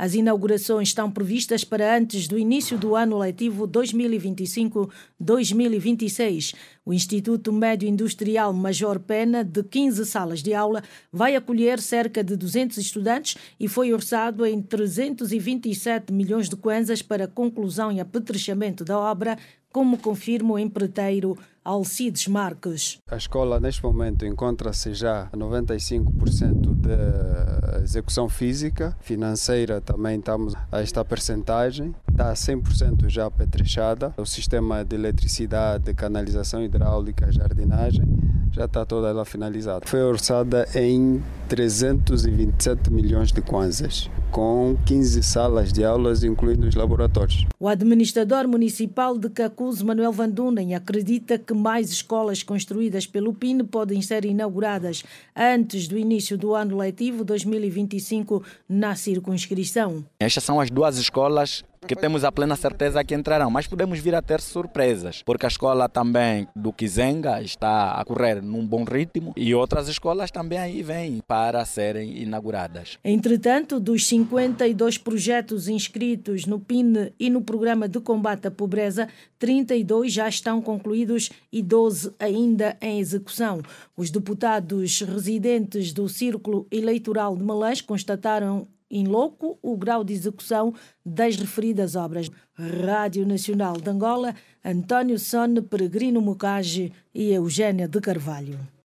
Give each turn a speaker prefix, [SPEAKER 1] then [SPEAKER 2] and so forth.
[SPEAKER 1] As inaugurações estão previstas para antes do início do ano letivo 2025-2026. O Instituto Médio Industrial Major Pena, de 15 salas de aula, vai acolher cerca de 200 estudantes e foi orçado em 327 milhões de kwanzas para a conclusão e aperfeiçoamento da obra, como confirma o empreiteiro Alcides Marques.
[SPEAKER 2] A escola, neste momento, encontra-se já a 95% de execução física, financeira também estamos a esta percentagem, está 100% já apetrechada. O sistema de eletricidade, canalização hidráulica, jardinagem, já está toda ela finalizada. Foi orçada em 327 milhões de kwanzas, com 15 salas de aulas, incluindo os laboratórios.
[SPEAKER 1] O administrador municipal de Kakuzi, Manuel Van Dunen, acredita que mais escolas construídas pelo PIN podem ser inauguradas antes do início do ano letivo 2025 na circunscrição.
[SPEAKER 3] Estas são as duas escolas que temos a plena certeza que entrarão, mas podemos vir a ter surpresas, porque a escola também do Kizenga está a correr num bom ritmo e outras escolas também aí vêm para serem inauguradas.
[SPEAKER 1] Entretanto, dos 52 projetos inscritos no PIN e no Programa de Combate à Pobreza, 32 já estão concluídos e 12 ainda em execução. Os deputados residentes do Círculo Eleitoral de Malães constataram em loco o grau de execução das referidas obras. Rádio Nacional de Angola, António Sone, Peregrino Mucage e Eugénia de Carvalho.